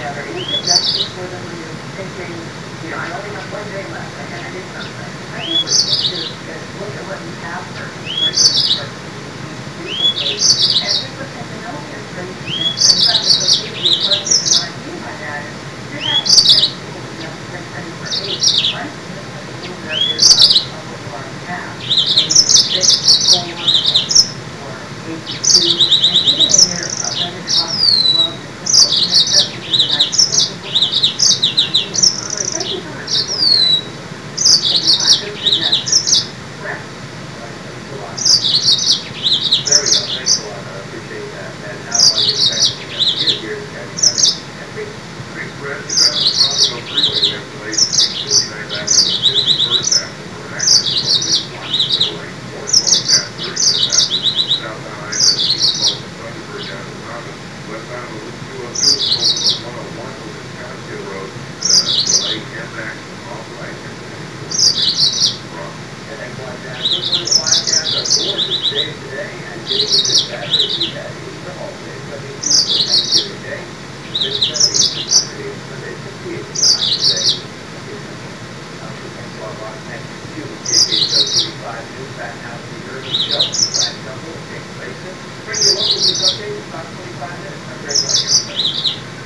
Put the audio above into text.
together. Any suggestions for them when you're thinking, I only have one day left, I gotta do something? I think what you need to do is look at what you have first, before you start to duplicate, and just look at the no history, and try to proceed to your budget. And what I mean by that is, if you're having 10 people that you have to bring ready for 8, try to miss a little bit of what you already have. Maybe 6, 4, or 8 to 2, and even in your budget costs as well, you put those in there, just because the nice thank you so much for going there. Taking the time. Good suggestions. Correct? Thanks a lot. There we go. Thanks a lot. I appreciate that. And now I want to get back to the here to County County. Thanks, Brett. You found the Chicago freeway we have delays between 59th Avenue and 51st Avenue for an accident over Middle Lane. More flowing past 35th Avenue, southbound I-17 flowing from Thunderbird down to Thomas. Westbound of Loop 202 is flowing from 101 over to Catskill Road. Delay impact off right and wrong. And thanks a lot, Dan. I just wanted to podcast our gorgeous day today and getting into Saturday. We had Easter holiday, 72 for Thanksgiving Day. This 70 for Sunday, Sunday 58 for today. Thanks a lot, Ron. Thank you. KPHO TV5 News back now to the Urban Show. Brian Temple, James Mason. Bring you local news updates in about 25 minutes. I'm Greg Ryan.